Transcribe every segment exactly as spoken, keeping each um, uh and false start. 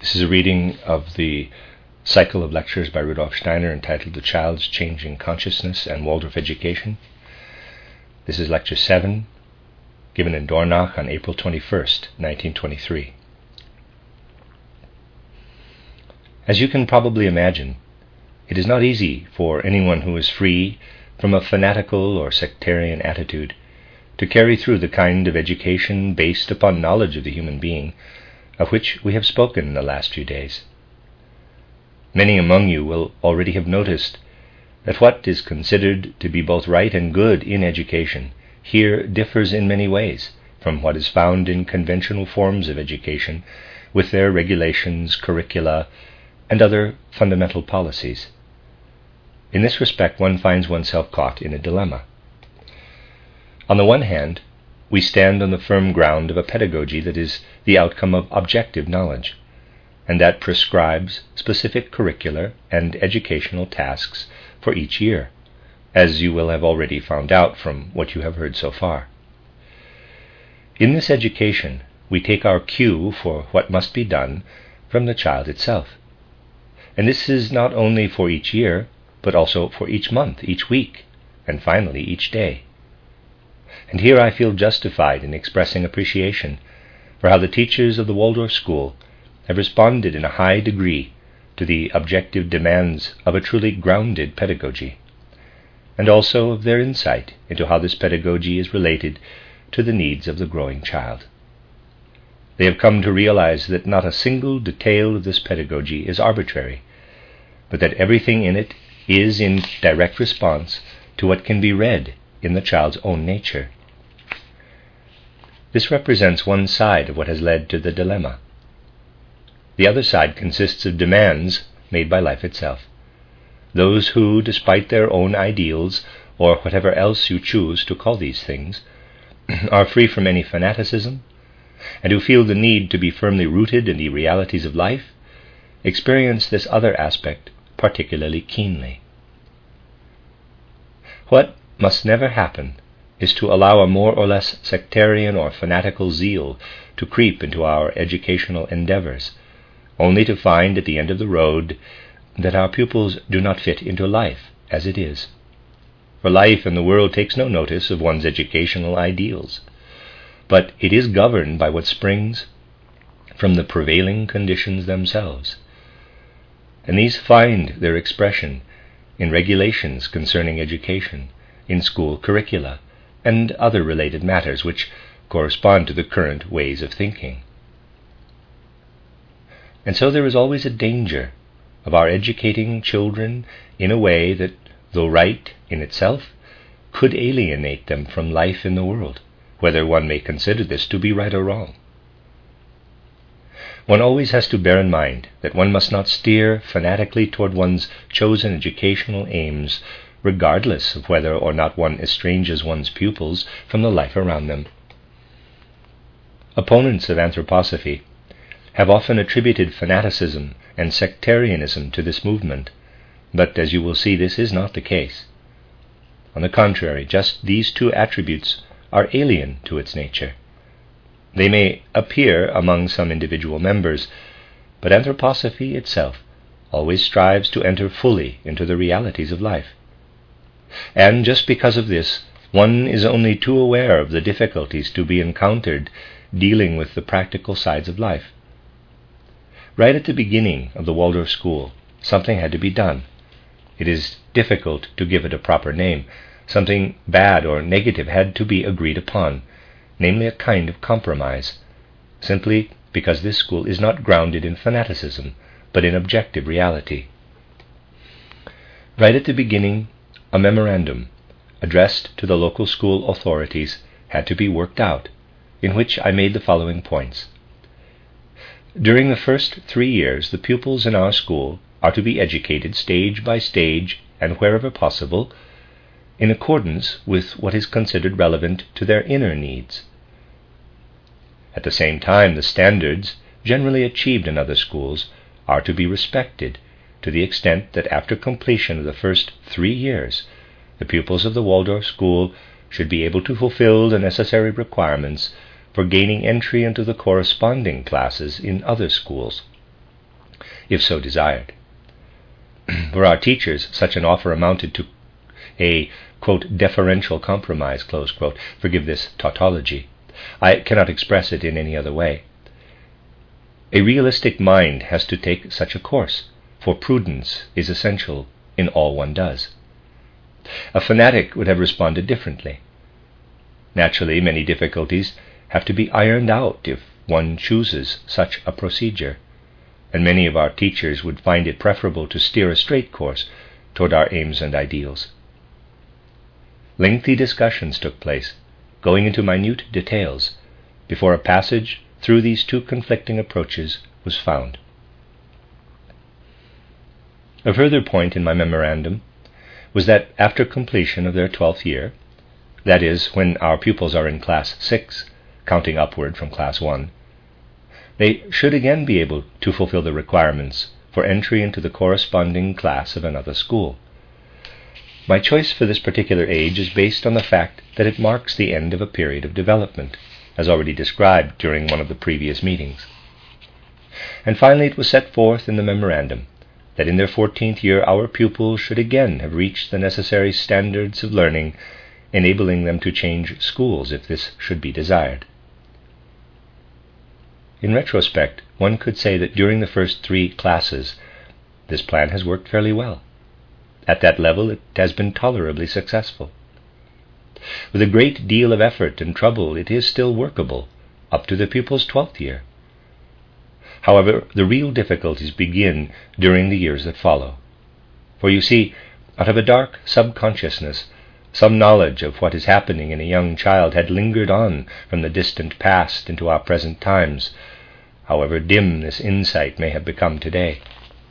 This is a reading of the cycle of lectures by Rudolf Steiner entitled The Child's Changing Consciousness and Waldorf Education. This is lecture seven, given in Dornach on April twenty-first, nineteen twenty-three. As you can probably imagine, it is not easy for anyone who is free from a fanatical or sectarian attitude to carry through the kind of education based upon knowledge of the human being of which we have spoken in the last few days. Many among you will already have noticed that what is considered to be both right and good in education here differs in many ways from what is found in conventional forms of education with their regulations, curricula, and other fundamental policies. In this respect, one finds oneself caught in a dilemma. On the one hand, we stand on the firm ground of a pedagogy that is the outcome of objective knowledge, and that prescribes specific curricular and educational tasks for each year, as you will have already found out from what you have heard so far. In this education, we take our cue for what must be done from the child itself. And this is not only for each year, but also for each month, each week, and finally each day. And here I feel justified in expressing appreciation for how the teachers of the Waldorf School have responded in a high degree to the objective demands of a truly grounded pedagogy, and also of their insight into how this pedagogy is related to the needs of the growing child. They have come to realize that not a single detail of this pedagogy is arbitrary, but that everything in it is in direct response to what can be read in the child's own nature. This represents one side of what has led to the dilemma. The other side consists of demands made by life itself. Those who, despite their own ideals, or whatever else you choose to call these things, are free from any fanaticism, and who feel the need to be firmly rooted in the realities of life, experience this other aspect particularly keenly. What must never happen is to allow a more or less sectarian or fanatical zeal to creep into our educational endeavors, only to find at the end of the road that our pupils do not fit into life as it is. For life in the world takes no notice of one's educational ideals, but it is governed by what springs from the prevailing conditions themselves. And these find their expression in regulations concerning education, in school curricula, and other related matters which correspond to the current ways of thinking. And so there is always a danger of our educating children in a way that, though right in itself, could alienate them from life in the world, whether one may consider this to be right or wrong. One always has to bear in mind that one must not steer fanatically toward one's chosen educational aims, regardless of whether or not one estranges one's pupils from the life around them. Opponents of anthroposophy have often attributed fanaticism and sectarianism to this movement, but as you will see, this is not the case. On the contrary, just these two attributes are alien to its nature. They may appear among some individual members, but anthroposophy itself always strives to enter fully into the realities of life. And just because of this, one is only too aware of the difficulties to be encountered dealing with the practical sides of life. Right at the beginning of the Waldorf School, something had to be done. It is difficult to give it a proper name. Something bad or negative had to be agreed upon, namely a kind of compromise, simply because this school is not grounded in fanaticism, but in objective reality. Right at the beginning, a memorandum, addressed to the local school authorities, had to be worked out, in which I made the following points. During the first three years, the pupils in our school are to be educated stage by stage and wherever possible, in accordance with what is considered relevant to their inner needs. At the same time, the standards generally achieved in other schools are to be respected, to the extent that after completion of the first three years, the pupils of the Waldorf School should be able to fulfill the necessary requirements for gaining entry into the corresponding classes in other schools. if so desired. For our teachers, such an offer amounted to a, quote, deferential compromise, close quote. Forgive this tautology. I cannot express it in any other way. A realistic mind has to take such a course, for prudence is essential in all one does. A fanatic would have responded differently. Naturally, many difficulties have to be ironed out if one chooses such a procedure, and many of our teachers would find it preferable to steer a straight course toward our aims and ideals. Lengthy discussions took place, going into minute details, before a passage through these two conflicting approaches was found. A further point in my memorandum was that after completion of their twelfth year, that is, when our pupils are in class six, counting upward from class one, they should again be able to fulfill the requirements for entry into the corresponding class of another school. My choice for this particular age is based on the fact that it marks the end of a period of development, as already described during one of the previous meetings. And finally it was set forth in the memorandum that in their fourteenth year our pupils should again have reached the necessary standards of learning, enabling them to change schools if this should be desired. In retrospect, one could say that during the first three classes, this plan has worked fairly well. At that level, it has been tolerably successful. With a great deal of effort and trouble, it is still workable, up to the pupil's twelfth year. However, the real difficulties begin during the years that follow. For you see, out of a dark subconsciousness, some knowledge of what is happening in a young child had lingered on from the distant past into our present times, however dim this insight may have become today.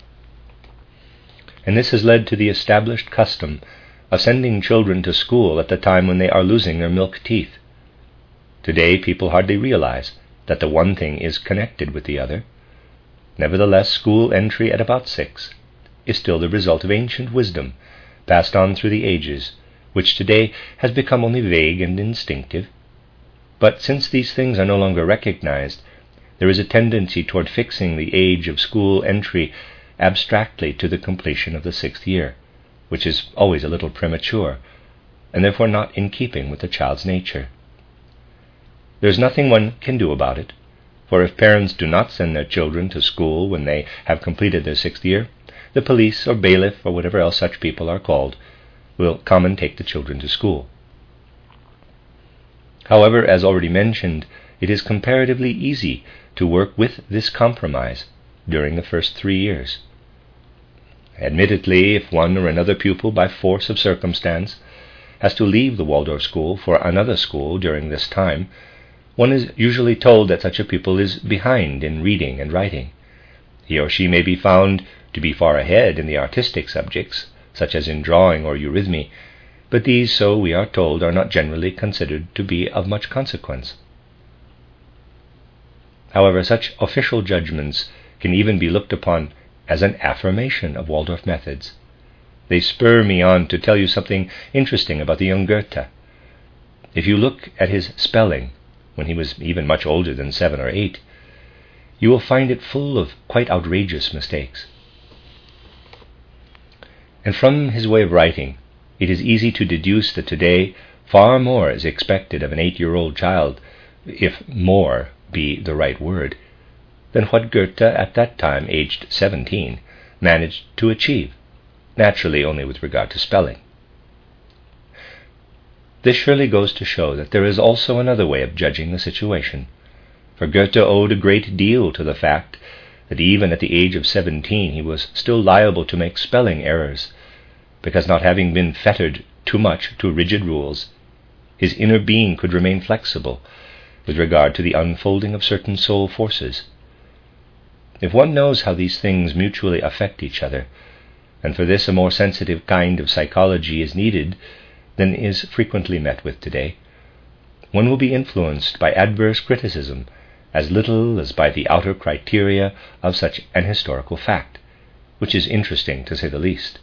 And this has led to the established custom of sending children to school at the time when they are losing their milk teeth. Today people hardly realize that the one thing is connected with the other. Nevertheless, school entry at about six is still the result of ancient wisdom passed on through the ages, which today has become only vague and instinctive. But since these things are no longer recognized, there is a tendency toward fixing the age of school entry abstractly to the completion of the sixth year, which is always a little premature, and therefore not in keeping with the child's nature. There is nothing one can do about it, for if parents do not send their children to school when they have completed their sixth year, the police or bailiff or whatever else such people are called will come and take the children to school. However, as already mentioned, it is comparatively easy to work with this compromise during the first three years. Admittedly, if one or another pupil, by force of circumstance, has to leave the Waldorf school for another school during this time, one is usually told that such a pupil is behind in reading and writing. He or she may be found to be far ahead in the artistic subjects, such as in drawing or eurythmy, but these, so we are told, are not generally considered to be of much consequence. However, such official judgments can even be looked upon as an affirmation of Waldorf methods. They spur me on to tell you something interesting about the young Goethe. If you look at his spelling, when he was even much older than seven or eight, you will find it full of quite outrageous mistakes. And from his way of writing, it is easy to deduce that today far more is expected of an eight-year-old child, if more be the right word, than what Goethe at that time, aged seventeen, managed to achieve, naturally only with regard to spelling. This surely goes to show that there is also another way of judging the situation, for Goethe owed a great deal to the fact that even at the age of seventeen he was still liable to make spelling errors, because not having been fettered too much to rigid rules, his inner being could remain flexible with regard to the unfolding of certain soul forces. If one knows how these things mutually affect each other, and for this a more sensitive kind of psychology is needed than is frequently met with today, one will be influenced by adverse criticism as little as by the outer criteria of such an historical fact, which is interesting to say the least.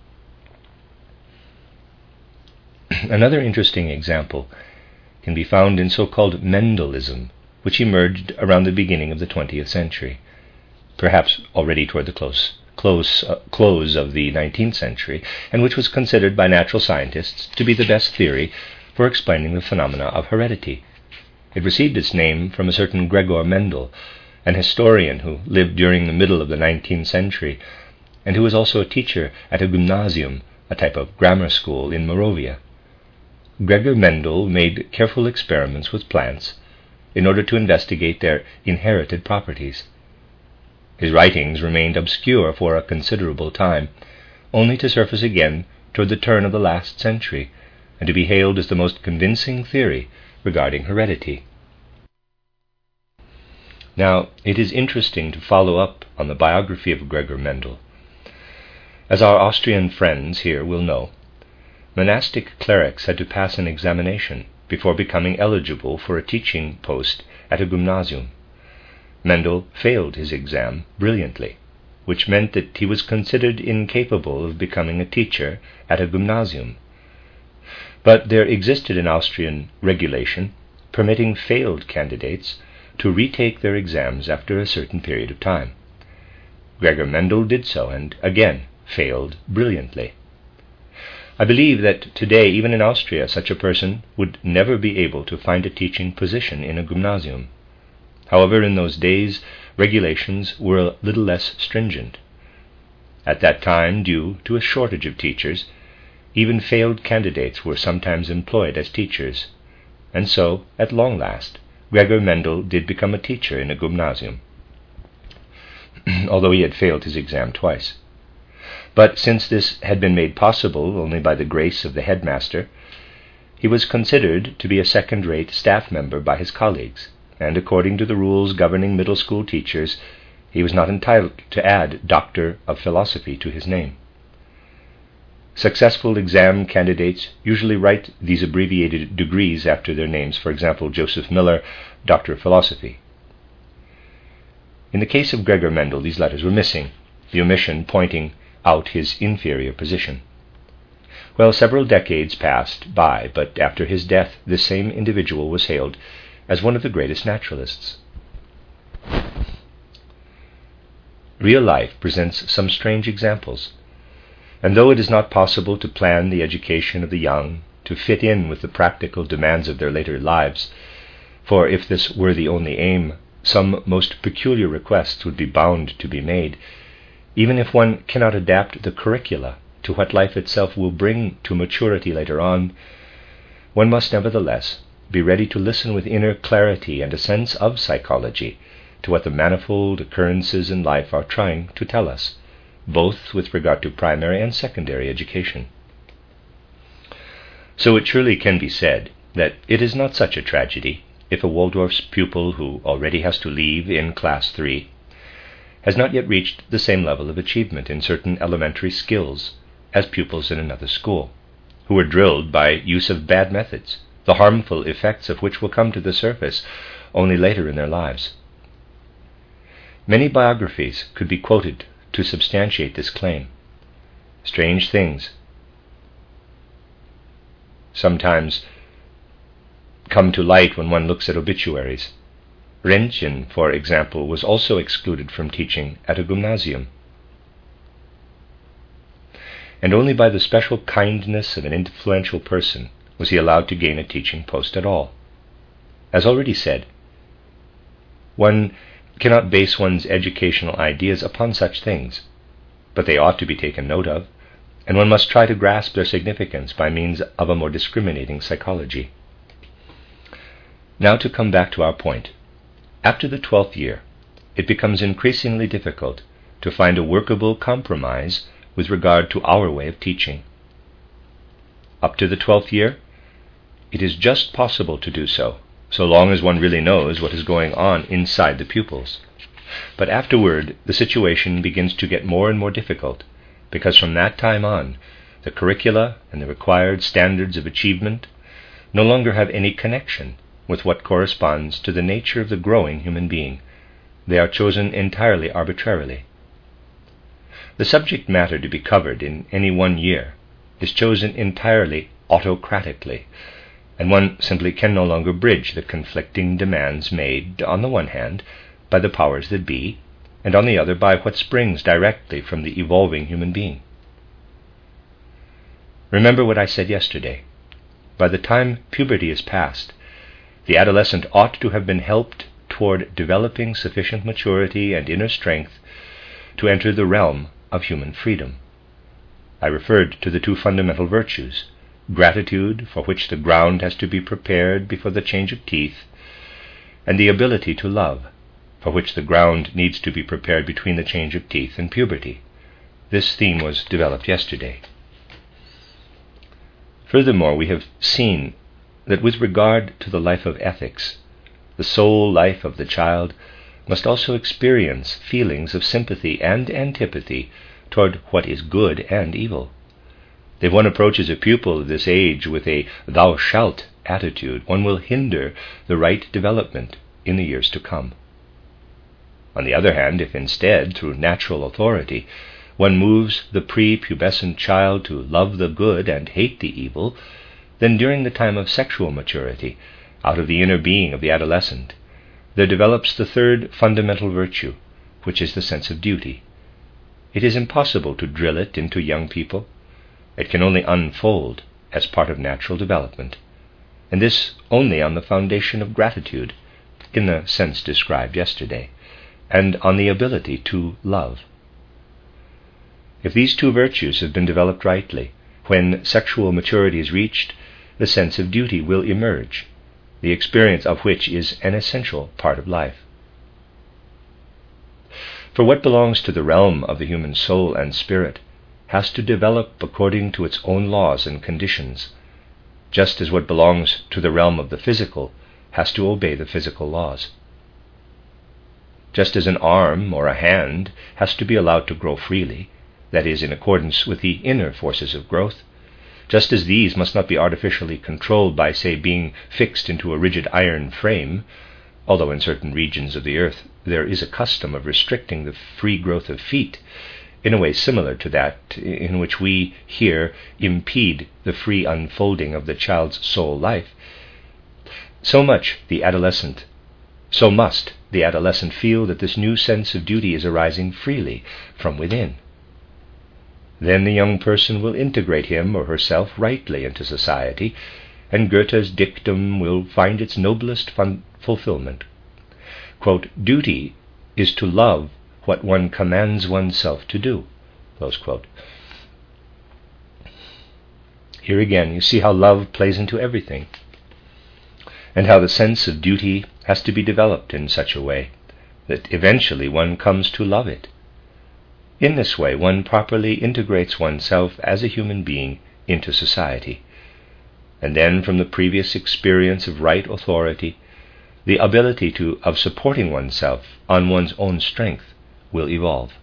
Another interesting example can be found in so-called Mendelism, which emerged around the beginning of the twentieth century. perhaps already toward the close, close, uh, close of the nineteenth century, and which was considered by natural scientists to be the best theory for explaining the phenomena of heredity. It received its name from a certain Gregor Mendel, an historian who lived during the middle of the nineteenth century, and who was also a teacher at a gymnasium, a type of grammar school in Moravia. Gregor Mendel made careful experiments with plants in order to investigate their inherited properties. His writings remained obscure for a considerable time, only to surface again toward the turn of the last century, and to be hailed as the most convincing theory regarding heredity. Now, it is interesting to follow up on the biography of Gregor Mendel. As our Austrian friends here will know, monastic clerics had to pass an examination before becoming eligible for a teaching post at a gymnasium. Mendel failed his exam brilliantly, which meant that he was considered incapable of becoming a teacher at a gymnasium. But there existed an Austrian regulation permitting failed candidates to retake their exams after a certain period of time. Gregor Mendel did so, and again failed brilliantly. I believe that today, even in Austria, such a person would never be able to find a teaching position in a gymnasium. However, in those days, regulations were a little less stringent. At that time, due to a shortage of teachers, even failed candidates were sometimes employed as teachers, and so, at long last, Gregor Mendel did become a teacher in a gymnasium, although he had failed his exam twice. But since this had been made possible only by the grace of the headmaster, he was considered to be a second-rate staff member by his colleagues, and according to the rules governing middle school teachers, he was not entitled to add Doctor of Philosophy to his name. Successful exam candidates usually write these abbreviated degrees after their names, for example, Joseph Miller, Doctor of Philosophy. In the case of Gregor Mendel, these letters were missing, the omission pointing out his inferior position. Well, several decades passed by, but after his death, this same individual was hailed as one of the greatest naturalists. Real life presents some strange examples, and though it is not possible to plan the education of the young to fit in with the practical demands of their later lives, for if this were the only aim, some most peculiar requests would be bound to be made, even if one cannot adapt the curricula to what life itself will bring to maturity later on, one must nevertheless be ready to listen with inner clarity and a sense of psychology to what the manifold occurrences in life are trying to tell us, both with regard to primary and secondary education. So it surely can be said that it is not such a tragedy if a Waldorf's pupil who already has to leave in class three has not yet reached the same level of achievement in certain elementary skills as pupils in another school, who were drilled by use of bad methods, the harmful effects of which will come to the surface only later in their lives. Many biographies could be quoted to substantiate this claim. Strange things sometimes come to light when one looks at obituaries. Röntgen, for example, was also excluded from teaching at a gymnasium, and only by the special kindness of an influential person was he allowed to gain a teaching post at all. As already said, one cannot base one's educational ideas upon such things, but they ought to be taken note of, and one must try to grasp their significance by means of a more discriminating psychology. Now to come back to our point. After the twelfth year, it becomes increasingly difficult to find a workable compromise with regard to our way of teaching. Up to the twelfth year, it is just possible to do so, so long as one really knows what is going on inside the pupils. But afterward, the situation begins to get more and more difficult, because from that time on, the curricula and the required standards of achievement no longer have any connection with what corresponds to the nature of the growing human being. They are chosen entirely arbitrarily. The subject matter to be covered in any one year is chosen entirely autocratically, and one simply can no longer bridge the conflicting demands made, on the one hand, by the powers that be, and on the other by what springs directly from the evolving human being. Remember what I said yesterday. By the time puberty is past, the adolescent ought to have been helped toward developing sufficient maturity and inner strength to enter the realm of human freedom. I referred to the two fundamental virtues, gratitude, for which the ground has to be prepared before the change of teeth, and the ability to love, for which the ground needs to be prepared between the change of teeth and puberty. This theme was developed yesterday. Furthermore, we have seen that with regard to the life of ethics, the soul life of the child must also experience feelings of sympathy and antipathy toward what is good and evil. If one approaches a pupil of this age with a "thou shalt" attitude, one will hinder the right development in the years to come. On the other hand, if instead, through natural authority, one moves the pre-pubescent child to love the good and hate the evil, then during the time of sexual maturity, out of the inner being of the adolescent, there develops the third fundamental virtue, which is the sense of duty. It is impossible to drill it into young people. It can only unfold as part of natural development, and this only on the foundation of gratitude, in the sense described yesterday, and on the ability to love. If these two virtues have been developed rightly, when sexual maturity is reached, the sense of duty will emerge, the experience of which is an essential part of life. For what belongs to the realm of the human soul and spirit has to develop according to its own laws and conditions, just as what belongs to the realm of the physical has to obey the physical laws. Just as an arm or a hand has to be allowed to grow freely, that is, in accordance with the inner forces of growth, just as these must not be artificially controlled by, say, being fixed into a rigid iron frame, although in certain regions of the earth there is a custom of restricting the free growth of feet in a way similar to that in which we here impede the free unfolding of the child's soul life, so much the adolescent, so must the adolescent feel that this new sense of duty is arising freely from within. Then the young person will integrate him or herself rightly into society, and Goethe's dictum will find its noblest fun- fulfillment. Quote, "Duty is to love what one commands oneself to do." Close quote. Here again you see how love plays into everything, and how the sense of duty has to be developed in such a way that eventually one comes to love it. In this way, one properly integrates oneself as a human being into society, and then from the previous experience of right authority, the ability to of supporting oneself on one's own strength will evolve.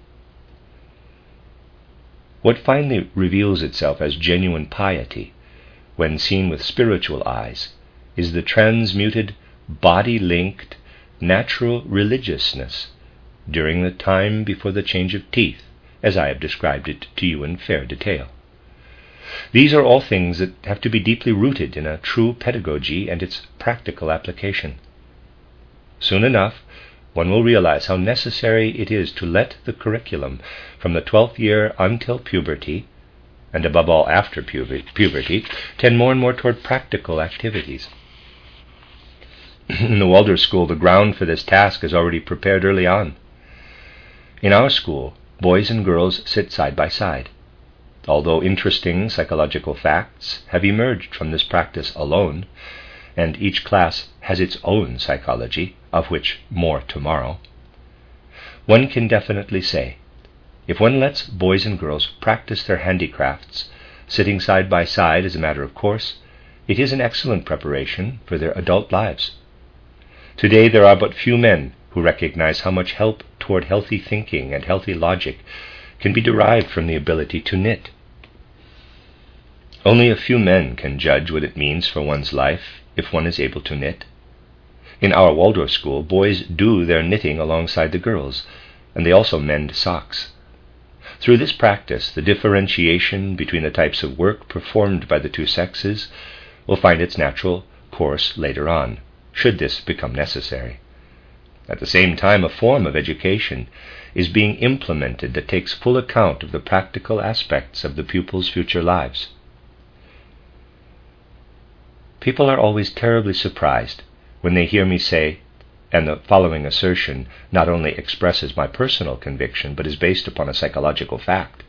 What finally reveals itself as genuine piety, when seen with spiritual eyes, is the transmuted, body-linked, natural religiousness during the time before the change of teeth, as I have described it to you in fair detail. These are all things that have to be deeply rooted in a true pedagogy and its practical application. Soon enough, one will realize how necessary it is to let the curriculum from the twelfth year until puberty, and above all after puberty, tend more and more toward practical activities. In the Waldorf school, the ground for this task is already prepared early on. In our school, boys and girls sit side by side. Although interesting psychological facts have emerged from this practice alone, and each class has its own psychology, of which more tomorrow, one can definitely say, if one lets boys and girls practice their handicrafts, sitting side by side as a matter of course, it is an excellent preparation for their adult lives. Today there are but few men who recognize how much help toward healthy thinking and healthy logic can be derived from the ability to knit. Only a few men can judge what it means for one's life if one is able to knit. In our Waldorf school, boys do their knitting alongside the girls, and they also mend socks. Through this practice, the differentiation between the types of work performed by the two sexes will find its natural course later on, should this become necessary. At the same time, a form of education is being implemented that takes full account of the practical aspects of the pupils' future lives. People are always terribly surprised when they hear me say, and the following assertion not only expresses my personal conviction, but is based upon a psychological fact.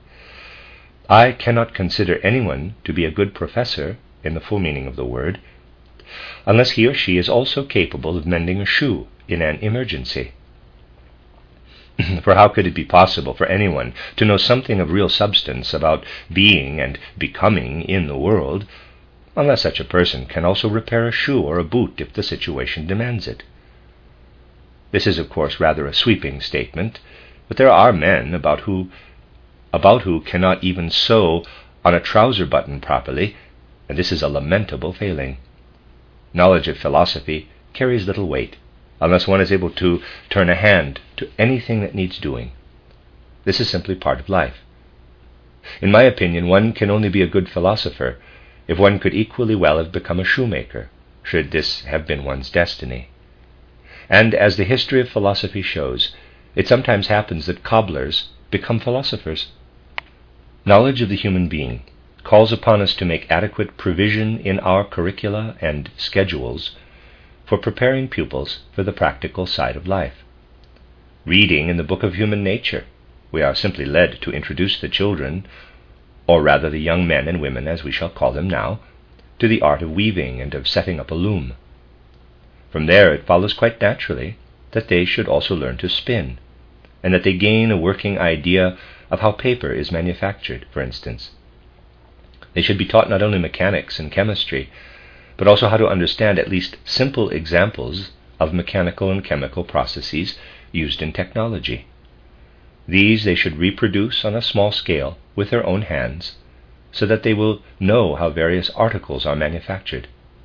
I cannot consider anyone to be a good professor, in the full meaning of the word, unless he or she is also capable of mending a shoe in an emergency. For how could it be possible for anyone to know something of real substance about being and becoming in the world, unless such a person can also repair a shoe or a boot if the situation demands it? This is, of course, rather a sweeping statement, but there are men about who about who cannot even sew on a trouser button properly, and this is a lamentable failing. Knowledge of philosophy carries little weight, unless one is able to turn a hand to anything that needs doing. This is simply part of life. In my opinion, one can only be a good philosopher if one could equally well have become a shoemaker, should this have been one's destiny. And as the history of philosophy shows, it sometimes happens that cobblers become philosophers. Knowledge of the human being calls upon us to make adequate provision in our curricula and schedules for preparing pupils for the practical side of life. Reading in the book of human nature, we are simply led to introduce the children, or rather the young men and women, as we shall call them now, to the art of weaving and of setting up a loom. From there it follows quite naturally that they should also learn to spin, and that they gain a working idea of how paper is manufactured, for instance. They should be taught not only mechanics and chemistry, but also how to understand at least simple examples of mechanical and chemical processes used in technology. These they should reproduce on a small scale with their own hands, so that they will know how various articles are manufactured.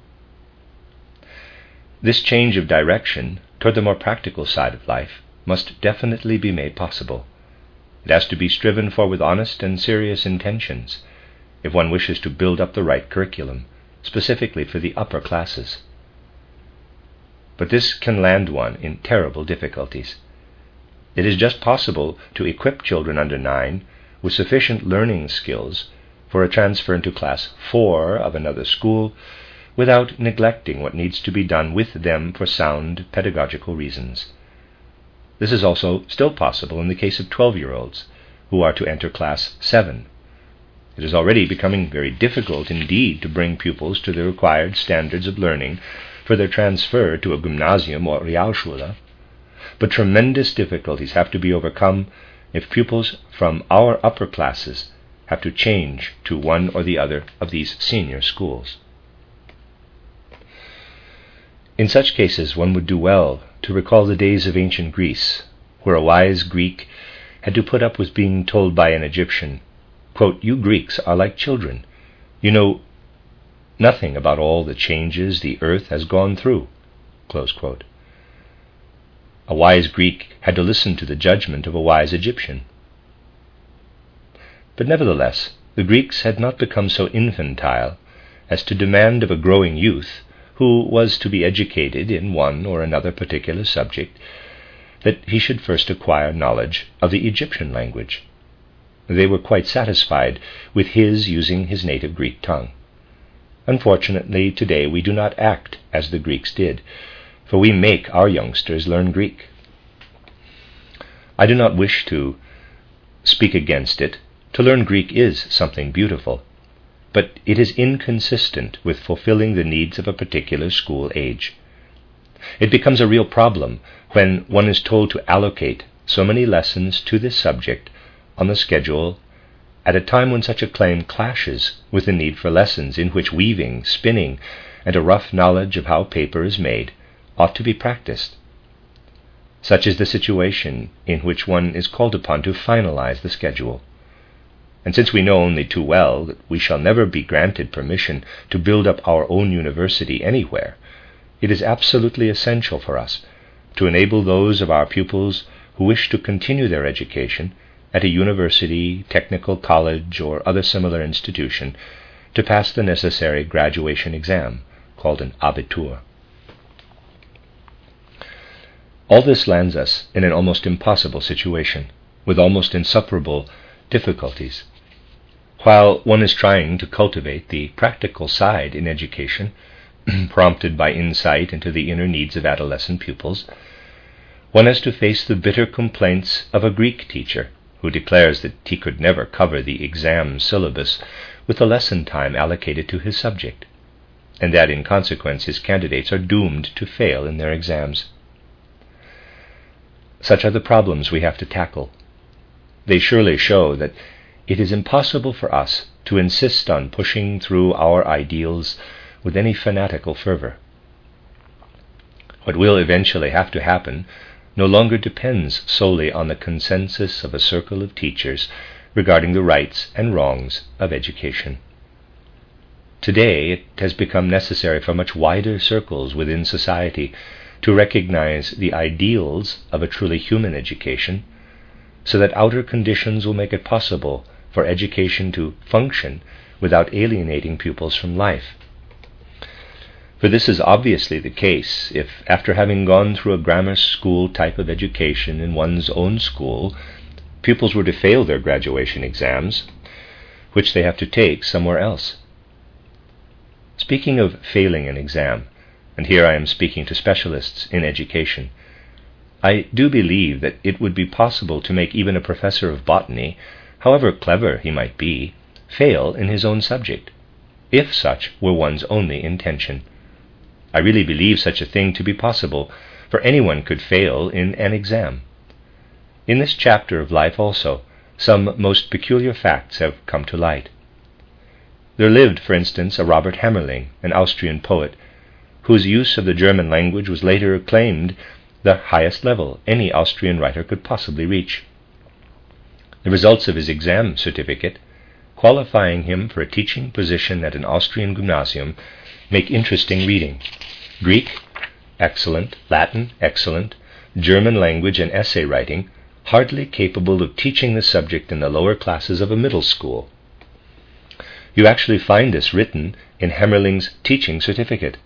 This change of direction toward the more practical side of life must definitely be made possible. It has to be striven for with honest and serious intentions, if one wishes to build up the right curriculum, specifically for the upper classes. But this can land one in terrible difficulties. It is just possible to equip children under nine with sufficient learning skills for a transfer into class four of another school without neglecting what needs to be done with them for sound pedagogical reasons. This is also still possible in the case of twelve-year-olds who are to enter class seven. It is already becoming very difficult indeed to bring pupils to the required standards of learning for their transfer to a gymnasium or Realschule, but tremendous difficulties have to be overcome if pupils from our upper classes have to change to one or the other of these senior schools. In such cases, one would do well to recall the days of ancient Greece, where a wise Greek had to put up with being told by an Egyptian, quote, "You Greeks are like children. You know nothing about all the changes the earth has gone through," close quote. A wise Greek had to listen to the judgment of a wise Egyptian. But nevertheless, the Greeks had not become so infantile as to demand of a growing youth, who was to be educated in one or another particular subject, that he should first acquire knowledge of the Egyptian language. They were quite satisfied with his using his native Greek tongue. Unfortunately, today we do not act as the Greeks did, for we make our youngsters learn Greek. I do not wish to speak against it. To learn Greek is something beautiful, but it is inconsistent with fulfilling the needs of a particular school age. It becomes a real problem when one is told to allocate so many lessons to this subject on the schedule at a time when such a claim clashes with the need for lessons in which weaving, spinning, and a rough knowledge of how paper is made ought to be practiced. Such is the situation in which one is called upon to finalize the schedule. And since we know only too well that we shall never be granted permission to build up our own university anywhere, it is absolutely essential for us to enable those of our pupils who wish to continue their education at a university, technical college, or other similar institution to pass the necessary graduation exam, called an Abitur. All this lands us in an almost impossible situation, with almost insuperable difficulties. While one is trying to cultivate the practical side in education, prompted by insight into the inner needs of adolescent pupils, one has to face the bitter complaints of a Greek teacher who declares that he could never cover the exam syllabus with the lesson time allocated to his subject, and that in consequence his candidates are doomed to fail in their exams. Such are the problems we have to tackle. They surely show that it is impossible for us to insist on pushing through our ideals with any fanatical fervor. What will eventually have to happen no longer depends solely on the consensus of a circle of teachers regarding the rights and wrongs of education. Today it has become necessary for much wider circles within society to recognize the ideals of a truly human education, so that outer conditions will make it possible for education to function without alienating pupils from life. For this is obviously the case if, after having gone through a grammar school type of education in one's own school, pupils were to fail their graduation exams, which they have to take somewhere else. Speaking of failing an exam, and here I am speaking to specialists in education, I do believe that it would be possible to make even a professor of botany, however clever he might be, fail in his own subject, if such were one's only intention. I really believe such a thing to be possible, for anyone could fail in an exam. In this chapter of life also, some most peculiar facts have come to light. There lived, for instance, a Robert Hammerling, an Austrian poet, whose use of the German language was later acclaimed the highest level any Austrian writer could possibly reach. The results of his exam certificate, qualifying him for a teaching position at an Austrian gymnasium, make interesting reading. Greek, excellent. Latin, excellent. German language and essay writing, hardly capable of teaching the subject in the lower classes of a middle school. You actually find this written in Hammerling's teaching certificate.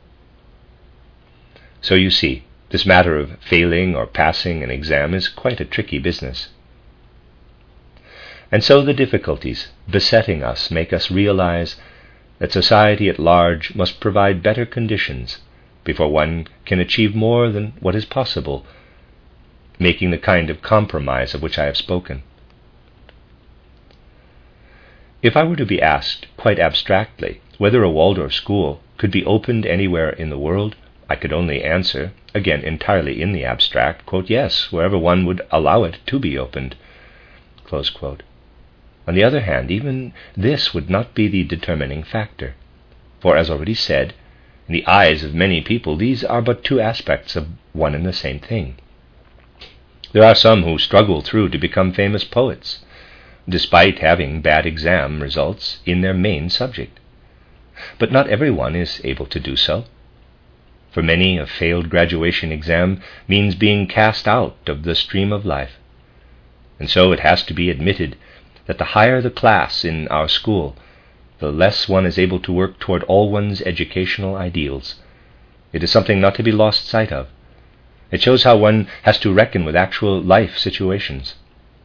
So you see, this matter of failing or passing an exam is quite a tricky business. And so the difficulties besetting us make us realize that society at large must provide better conditions before one can achieve more than what is possible, making the kind of compromise of which I have spoken. If I were to be asked, quite abstractly, whether a Waldorf school could be opened anywhere in the world, I could only answer, again entirely in the abstract, quote, yes, wherever one would allow it to be opened, close quote. On the other hand, even this would not be the determining factor, for, as already said, in the eyes of many people, these are but two aspects of one and the same thing. There are some who struggle through to become famous poets, despite having bad exam results in their main subject. But not everyone is able to do so. For many, a failed graduation exam means being cast out of the stream of life. And so it has to be admitted that the higher the class in our school, the less one is able to work toward all one's educational ideals. It is something not to be lost sight of. It shows how one has to reckon with actual life situations.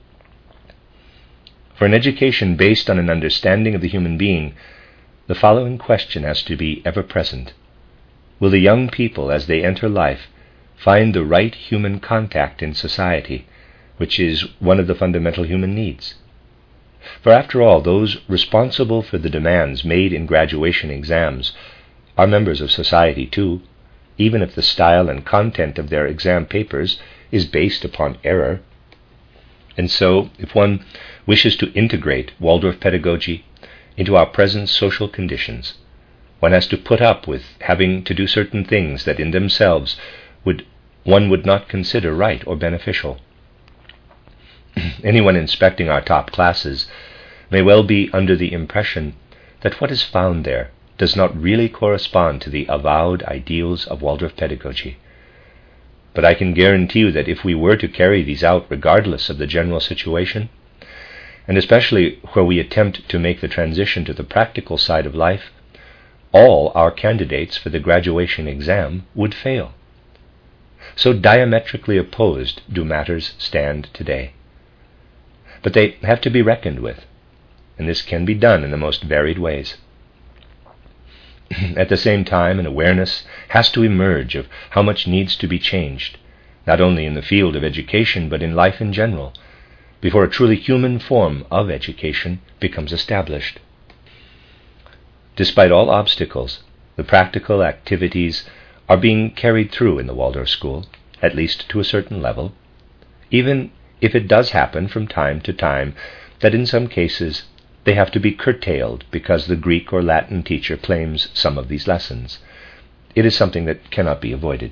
For an education based on an understanding of the human being, the following question has to be ever present. Will the young people, as they enter life, find the right human contact in society, which is one of the fundamental human needs? For after all, those responsible for the demands made in graduation exams are members of society too, even if the style and content of their exam papers is based upon error. And so, if one wishes to integrate Waldorf pedagogy into our present social conditions, one has to put up with having to do certain things that in themselves would one would not consider right or beneficial. Anyone inspecting our top classes may well be under the impression that what is found there does not really correspond to the avowed ideals of Waldorf pedagogy. But I can guarantee you that if we were to carry these out regardless of the general situation, and especially where we attempt to make the transition to the practical side of life, all our candidates for the graduation exam would fail. so diametrically opposed do matters stand today. But they have to be reckoned with, and this can be done in the most varied ways. At the same time, an awareness has to emerge of how much needs to be changed, not only in the field of education, but in life in general, before a truly human form of education becomes established. Despite all obstacles, the practical activities are being carried through in the Waldorf School, at least to a certain level, even if it does happen from time to time that in some cases they have to be curtailed because the Greek or Latin teacher claims some of these lessons. It is something that cannot be avoided.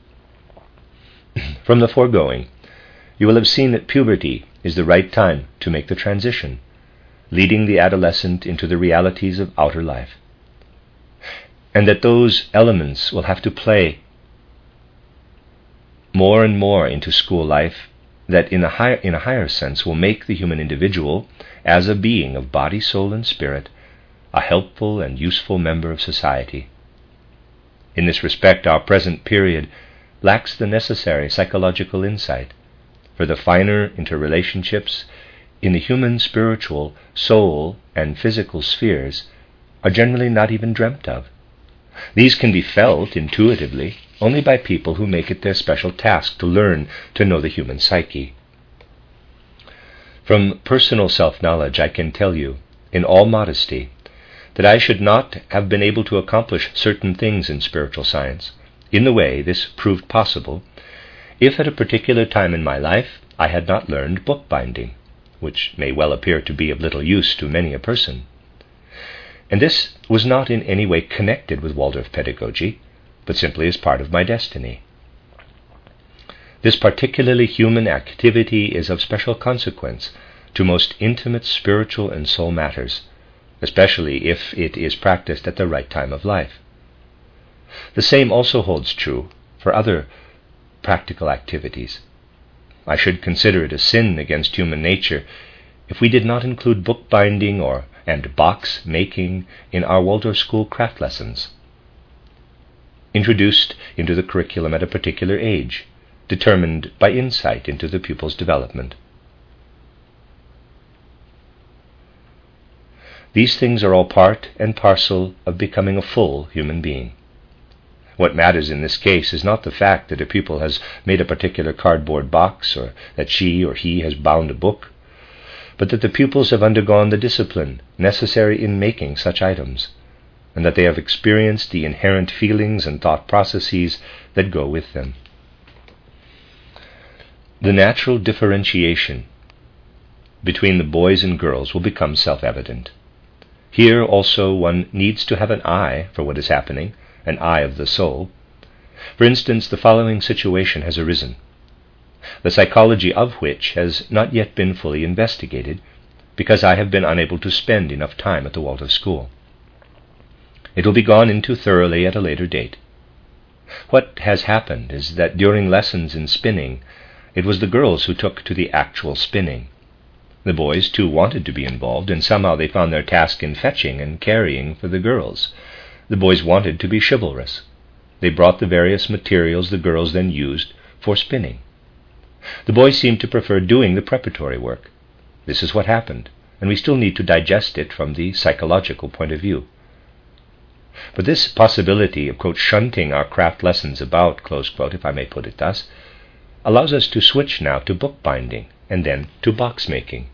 From the foregoing, you will have seen that puberty is the right time to make the transition, leading the adolescent into the realities of outer life, and that those elements will have to play more and more into school life that in a higher, in a higher sense will make the human individual, as a being of body, soul, and spirit, a helpful and useful member of society. In this respect, our present period lacks the necessary psychological insight, for the finer interrelationships in the human spiritual, soul, and physical spheres are generally not even dreamt of. These can be felt intuitively only by people who make it their special task to learn to know the human psyche. From personal self-knowledge, I can tell you, in all modesty, that I should not have been able to accomplish certain things in spiritual science, in the way this proved possible, if at a particular time in my life I had not learned bookbinding, which may well appear to be of little use to many a person. And this was not in any way connected with Waldorf pedagogy, but simply as part of my destiny. This particularly human activity is of special consequence to most intimate spiritual and soul matters, especially if it is practiced at the right time of life. The same also holds true for other practical activities. I should consider it a sin against human nature if we did not include bookbinding or and box making in our Waldorf School craft lessons, introduced into the curriculum at a particular age, determined by insight into the pupil's development. These things are all part and parcel of becoming a full human being. What matters in this case is not the fact that a pupil has made a particular cardboard box, or that she or he has bound a book, but that the pupils have undergone the discipline necessary in making such items, and that they have experienced the inherent feelings and thought processes that go with them. The natural differentiation between the boys and girls will become self-evident. Here also one needs to have an eye for what is happening, an eye of the soul. For instance, the following situation has arisen, the psychology of which has not yet been fully investigated, because I have been unable to spend enough time at the Waldorf School. It will be gone into thoroughly at a later date. What has happened is that during lessons in spinning, it was the girls who took to the actual spinning. The boys, too, wanted to be involved, and somehow they found their task in fetching and carrying for the girls. The boys wanted to be chivalrous. They brought the various materials the girls then used for spinning. The boys seemed to prefer doing the preparatory work. This is what happened, and we still need to digest it from the psychological point of view. But this possibility of, quote, shunting our craft lessons about, close quote, if I may put it thus, allows us to switch now to bookbinding and then to box making.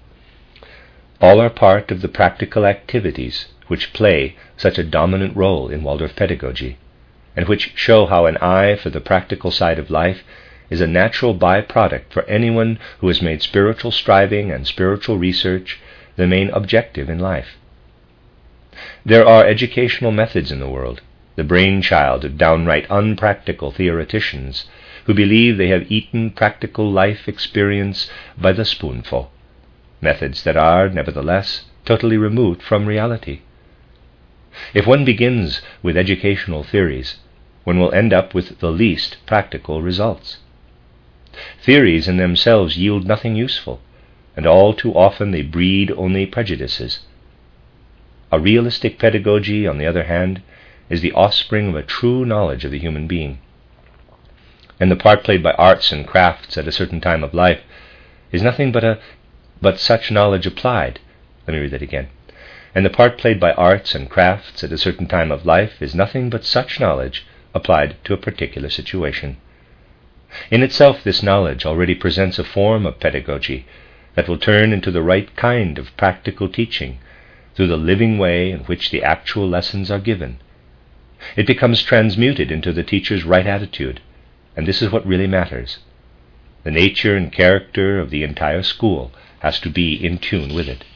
All are part of the practical activities which play such a dominant role in Waldorf pedagogy, and which show how an eye for the practical side of life is a natural byproduct for anyone who has made spiritual striving and spiritual research the main objective in life. There are educational methods in the world, the brainchild of downright unpractical theoreticians who believe they have eaten practical life experience by the spoonful, methods that are, nevertheless, totally removed from reality. If one begins with educational theories, one will end up with the least practical results. Theories in themselves yield nothing useful, and all too often they breed only prejudices. A realistic pedagogy, on the other hand, is the offspring of a true knowledge of the human being. and the part played by arts and crafts at a certain time of life is nothing but a but such knowledge applied. Let me read that again. And the part played by arts and crafts at a certain time of life is nothing but such knowledge applied to a particular situation. In itself, this knowledge already presents a form of pedagogy that will turn into the right kind of practical teaching through the living way in which the actual lessons are given. It becomes transmuted into the teacher's right attitude, and this is what really matters. The nature and character of the entire school has to be in tune with it.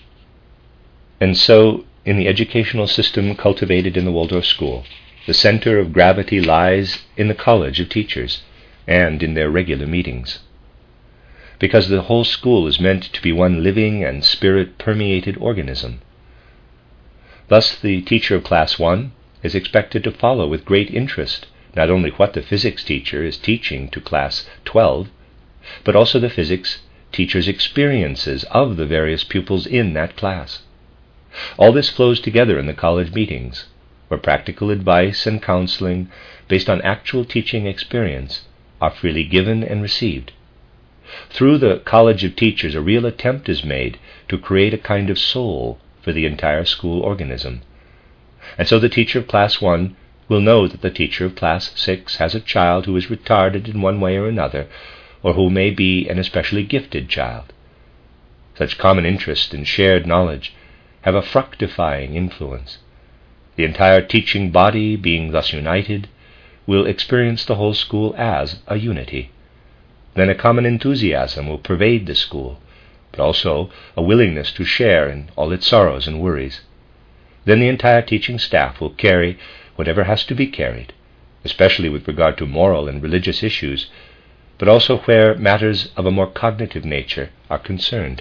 And so, in the educational system cultivated in the Waldorf school, the center of gravity lies in the College of Teachers and in their regular meetings. Because the whole school is meant to be one living and spirit-permeated organism. Thus, the teacher of Class one is expected to follow with great interest not only what the physics teacher is teaching to Class twelve, but also the physics teacher's experiences of the various pupils in that class. All this flows together in the college meetings, where practical advice and counseling based on actual teaching experience are freely given and received. Through the College of Teachers, a real attempt is made to create a kind of soul for the entire school organism. And so the teacher of Class one will know that the teacher of Class six has a child who is retarded in one way or another, or who may be an especially gifted child. Such common interest and shared knowledge have a fructifying influence. The entire teaching body, being thus united, will experience the whole school as a unity. Then a common enthusiasm will pervade the school, but also a willingness to share in all its sorrows and worries. Then the entire teaching staff will carry whatever has to be carried, especially with regard to moral and religious issues, but also where matters of a more cognitive nature are concerned.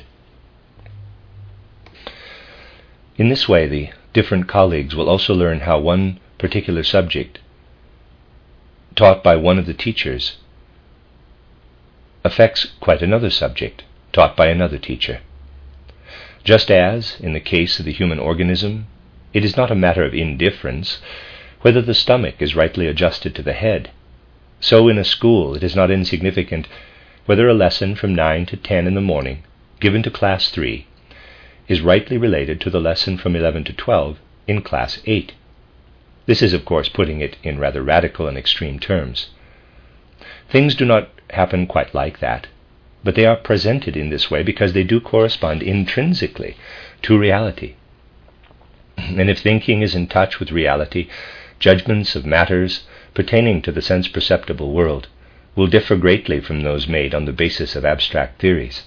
In this way, the different colleagues will also learn how one particular subject, taught by one of the teachers, affects quite another subject, taught by another teacher. Just as, in the case of the human organism, it is not a matter of indifference whether the stomach is rightly adjusted to the head, so in a school it is not insignificant whether a lesson from nine to ten in the morning, given to Class three, is rightly related to the lesson from eleven to twelve in Class eight. This is, of course, putting it in rather radical and extreme terms. Things do not happen quite like that, but they are presented in this way because they do correspond intrinsically to reality. And if thinking is in touch with reality, judgments of matters pertaining to the sense-perceptible world will differ greatly from those made on the basis of abstract theories.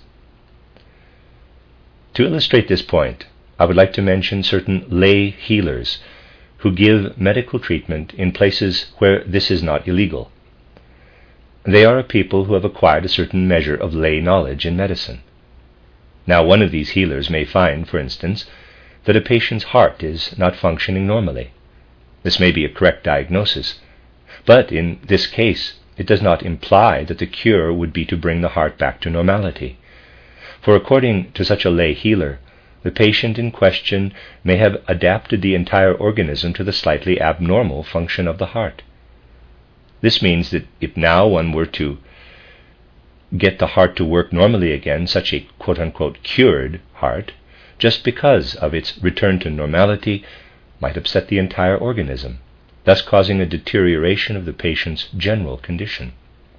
To illustrate this point, I would like to mention certain lay healers who give medical treatment in places where this is not illegal. They are a people who have acquired a certain measure of lay knowledge in medicine. Now, one of these healers may find, for instance, that a patient's heart is not functioning normally. This may be a correct diagnosis, but in this case it does not imply that the cure would be to bring the heart back to normality. For according to such a lay healer, the patient in question may have adapted the entire organism to the slightly abnormal function of the heart. This means that if now one were to get the heart to work normally again, such a quote-unquote cured heart, just because of its return to normality, might upset the entire organism, thus causing a deterioration of the patient's general condition.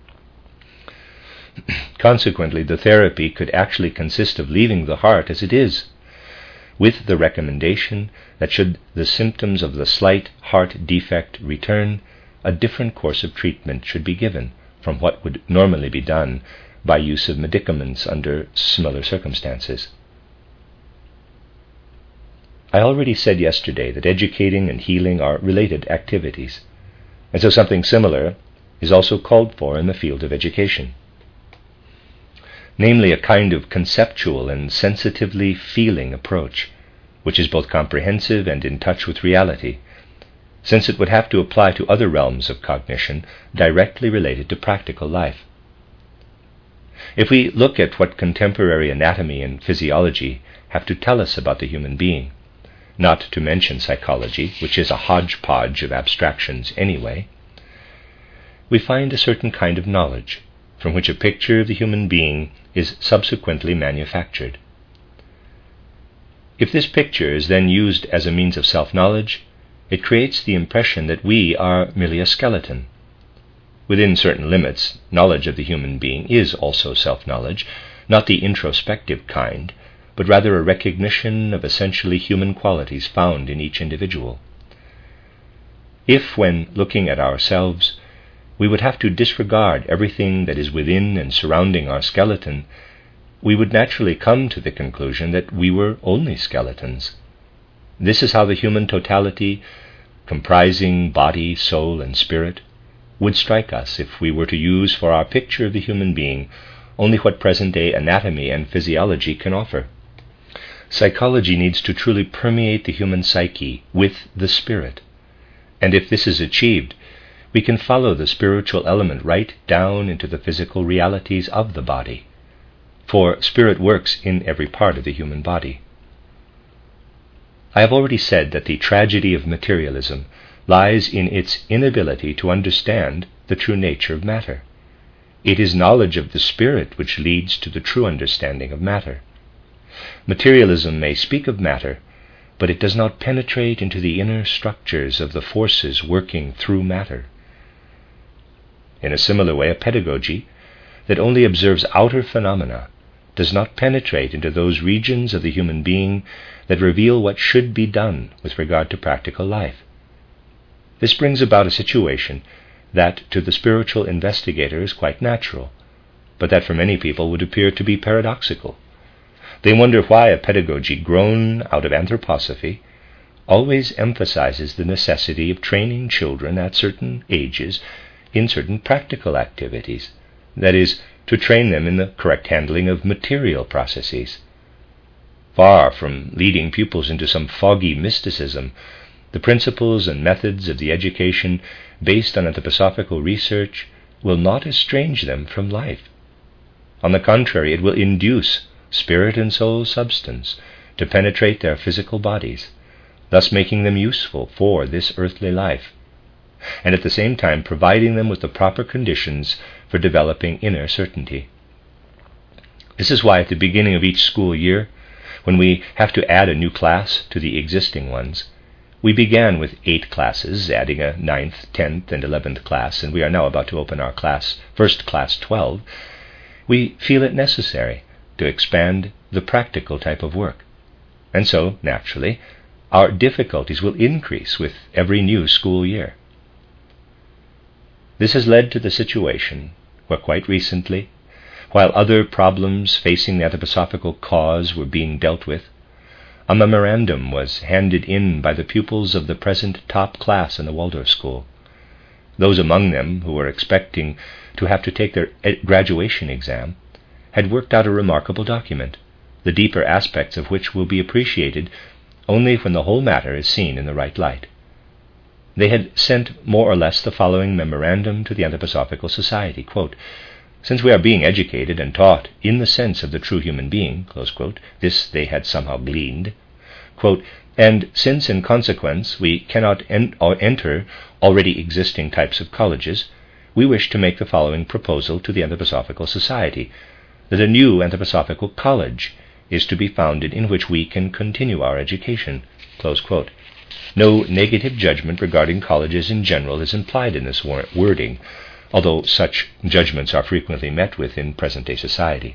Consequently, the therapy could actually consist of leaving the heart as it is, with the recommendation that should the symptoms of the slight heart defect return, a different course of treatment should be given from what would normally be done by use of medicaments under similar circumstances. I already said yesterday that educating and healing are related activities, and so something similar is also called for in the field of education. Namely, a kind of conceptual and sensitively feeling approach, which is both comprehensive and in touch with reality, since it would have to apply to other realms of cognition directly related to practical life. If we look at what contemporary anatomy and physiology have to tell us about the human being, not to mention psychology, which is a hodgepodge of abstractions anyway, we find a certain kind of knowledge, from which a picture of the human being is subsequently manufactured. If this picture is then used as a means of self-knowledge, it creates the impression that we are merely a skeleton. Within certain limits, knowledge of the human being is also self-knowledge, not the introspective kind, but rather a recognition of essentially human qualities found in each individual. If, when looking at ourselves, we would have to disregard everything that is within and surrounding our skeleton, we would naturally come to the conclusion that we were only skeletons. This is how the human totality, comprising body, soul, and spirit, would strike us if we were to use for our picture of the human being only what present-day anatomy and physiology can offer. Psychology needs to truly permeate the human psyche with the spirit, and if this is achieved, we can follow the spiritual element right down into the physical realities of the body, for spirit works in every part of the human body. I have already said that the tragedy of materialism lies in its inability to understand the true nature of matter. It is knowledge of the spirit which leads to the true understanding of matter. Materialism may speak of matter, but it does not penetrate into the inner structures of the forces working through matter. In a similar way, a pedagogy that only observes outer phenomena does not penetrate into those regions of the human being that reveal what should be done with regard to practical life. This brings about a situation that to the spiritual investigator is quite natural, but that for many people would appear to be paradoxical. They wonder why a pedagogy grown out of anthroposophy always emphasizes the necessity of training children at certain ages in certain practical activities, that is, to train them in the correct handling of material processes. Far from leading pupils into some foggy mysticism, the principles and methods of the education based on anthroposophical research will not estrange them from life. On the contrary, it will induce spirit and soul substance to penetrate their physical bodies, thus making them useful for this earthly life, and at the same time providing them with the proper conditions for developing inner certainty. This is why at the beginning of each school year, when we have to add a new class to the existing ones, we began with eight classes, adding a ninth, tenth, and eleventh class, and we are now about to open our class, first class twelve. We feel it necessary to expand the practical type of work, and so, naturally, our difficulties will increase with every new school year. This has led to the situation where quite recently, while other problems facing the anthroposophical cause were being dealt with, a memorandum was handed in by the pupils of the present top class in the Waldorf School. Those among them who were expecting to have to take their graduation exam had worked out a remarkable document, the deeper aspects of which will be appreciated only when the whole matter is seen in the right light. They had sent more or less the following memorandum to the Anthroposophical Society, quote, "Since we are being educated and taught in the sense of the true human being," close quote, this they had somehow gleaned, quote, "and since in consequence we cannot en- or enter already existing types of colleges, we wish to make the following proposal to the Anthroposophical Society, that a new Anthroposophical College is to be founded in which we can continue our education," close quote. No negative judgment regarding colleges in general is implied in this wor- wording, although such judgments are frequently met with in present-day society.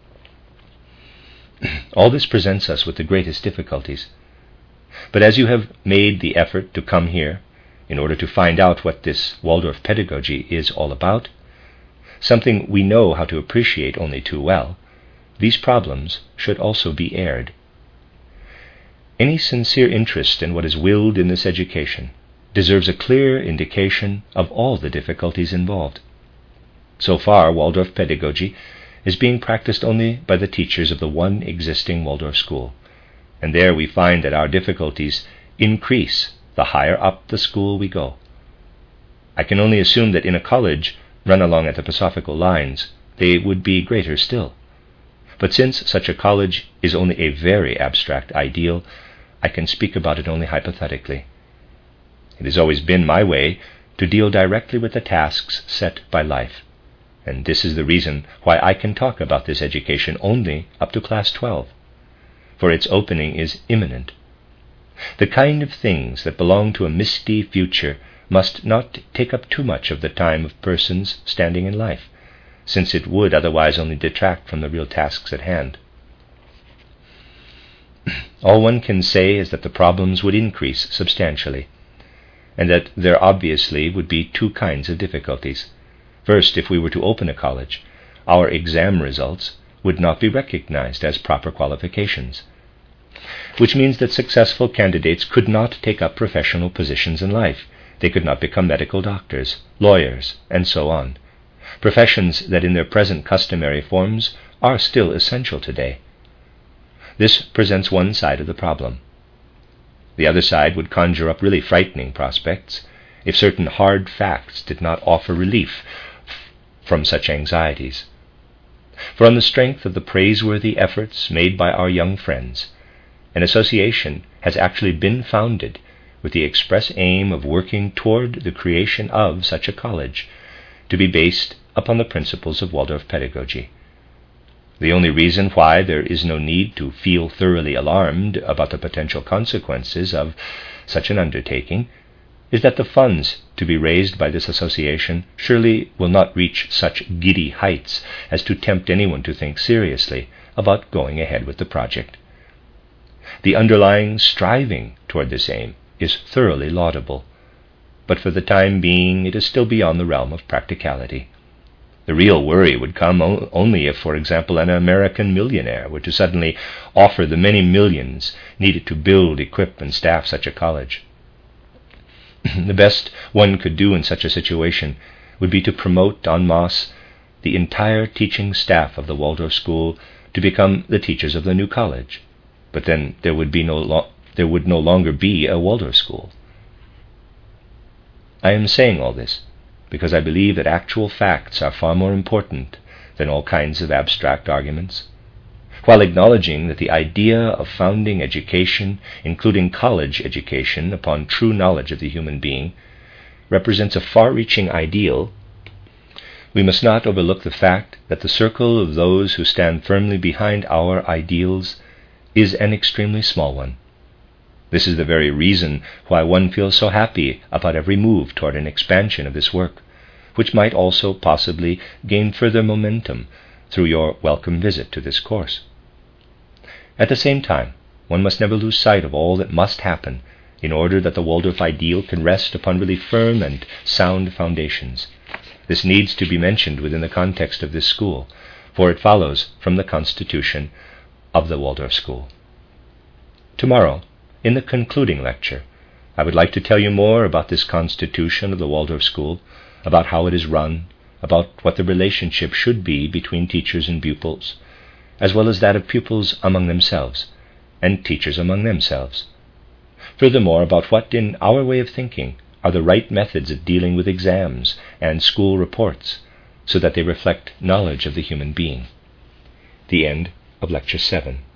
All this presents us with the greatest difficulties. But as you have made the effort to come here in order to find out what this Waldorf pedagogy is all about, something we know how to appreciate only too well, these problems should also be aired. Any sincere interest in what is willed in this education deserves a clear indication of all the difficulties involved. So far, Waldorf pedagogy is being practiced only by the teachers of the one existing Waldorf school, and there we find that our difficulties increase the higher up the school we go. I can only assume that in a college run along anthroposophical lines, they would be greater still. But since such a college is only a very abstract ideal, I can speak about it only hypothetically. It has always been my way to deal directly with the tasks set by life. And this is the reason why I can talk about this education only up to class twelve, for its opening is imminent. The kind of things that belong to a misty future must not take up too much of the time of persons standing in life, since it would otherwise only detract from the real tasks at hand. All one can say is that the problems would increase substantially, and that there obviously would be two kinds of difficulties. First, if we were to open a college, our exam results would not be recognized as proper qualifications, which means that successful candidates could not take up professional positions in life. They could not become medical doctors, lawyers, and so on, professions that in their present customary forms are still essential today. This presents one side of the problem. The other side would conjure up really frightening prospects if certain hard facts did not offer relief from such anxieties. For on the strength of the praiseworthy efforts made by our young friends, an association has actually been founded with the express aim of working toward the creation of such a college, to be based upon the principles of Waldorf pedagogy. The only reason why there is no need to feel thoroughly alarmed about the potential consequences of such an undertaking is that the funds to be raised by this association surely will not reach such giddy heights as to tempt anyone to think seriously about going ahead with the project. The underlying striving toward this aim is thoroughly laudable, but for the time being it is still beyond the realm of practicality. The real worry would come o- only if, for example, an American millionaire were to suddenly offer the many millions needed to build, equip, and staff such a college. The best one could do in such a situation would be to promote en masse the entire teaching staff of the Waldorf school to become the teachers of the new college. But then there would be no lo- there would no longer be a Waldorf school. I am saying all this because I believe that actual facts are far more important than all kinds of abstract arguments, while acknowledging that the idea of founding education, including college education, upon true knowledge of the human being, represents a far-reaching ideal. We must not overlook the fact that the circle of those who stand firmly behind our ideals is an extremely small one. This is the very reason why one feels so happy about every move toward an expansion of this work, which might also possibly gain further momentum through your welcome visit to this course. At the same time, one must never lose sight of all that must happen in order that the Waldorf ideal can rest upon really firm and sound foundations. This needs to be mentioned within the context of this school, for it follows from the constitution of the Waldorf school. Tomorrow, in the concluding lecture, I would like to tell you more about this constitution of the Waldorf school, about how it is run, about what the relationship should be between teachers and pupils, as well as that of pupils among themselves, and teachers among themselves. Furthermore, about what, in our way of thinking, are the right methods of dealing with exams and school reports, so that they reflect knowledge of the human being. The end of Lecture seven.